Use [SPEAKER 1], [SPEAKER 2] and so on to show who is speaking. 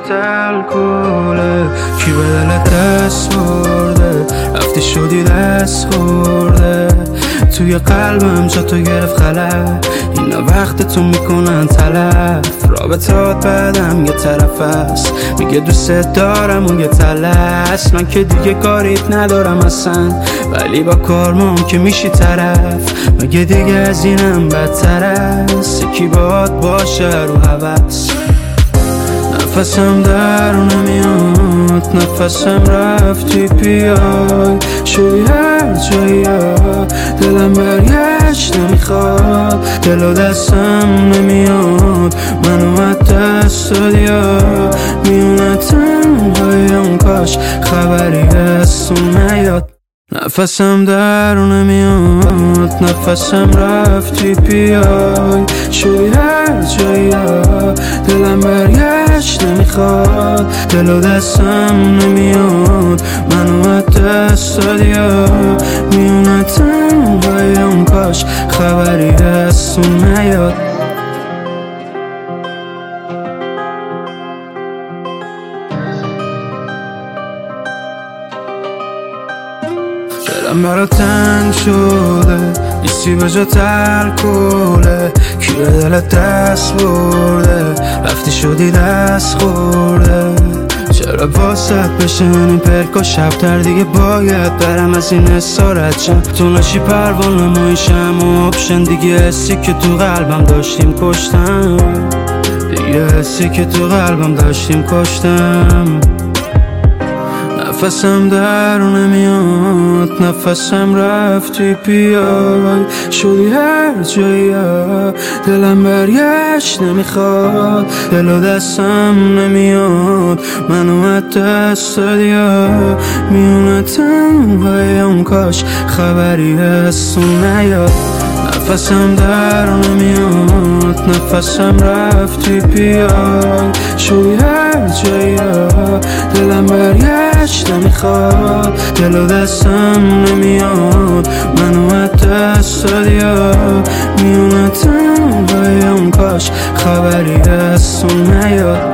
[SPEAKER 1] برات الکله کی به دلت دست برده رفتی شدی دست خورده توی قلبم جا تو گرفت خلق اینا وقت تو میکنن تلف رابطات بعدم یه طرف است میگه دوست دارم اون یه تلس من که دیگه کاریت ندارم اصلا ولی با کارمون که میشی طرف مگه دیگه از اینم بدتر است یکی باهات باشه رو هوس نفسم در نمیاد نفسم رفتی بیای شدی هر جایی دلم برگشت نمیخواد دل و دستم نمیاد منو از دست دادی میونه تنهایم کاش خبری از تو نیاد نفسم در نمیاد نفسم رفتی بیای شدی هر جایی دلم برگشت نمیخواد دل و دستم نمیاد منو از دست دادی میونه تنهایم کاش خبری از تو نیاد دلم برا تنگ شده ایستی به جا الکله کی به دلت دست برده رفتی شدی دست خورده چرا واسط بشنیم پرک و شبتر دیگه باید برم از این اسارت شم تو نشی پروانه مایشم و آپشن دیگه حسی که تو قلبم داشتیم کشتم دیگه حسی که تو قلبم داشتیم کشتم نفسم در نمیاد نفسم رفتی بیای شدی هر جایی دلم برگشت نمیخواد دل و دستم نمیاد منو از دست دادی میونه تنهایم کاش خبری از تو نیاد نفسم در نمیاد نفسم رفتی بیای شدی هر جایی دلم برگشت نمیخواد دل و دستم نمیاد منو از دست دادی میونه تنهایم کاش خبری از تو نیاد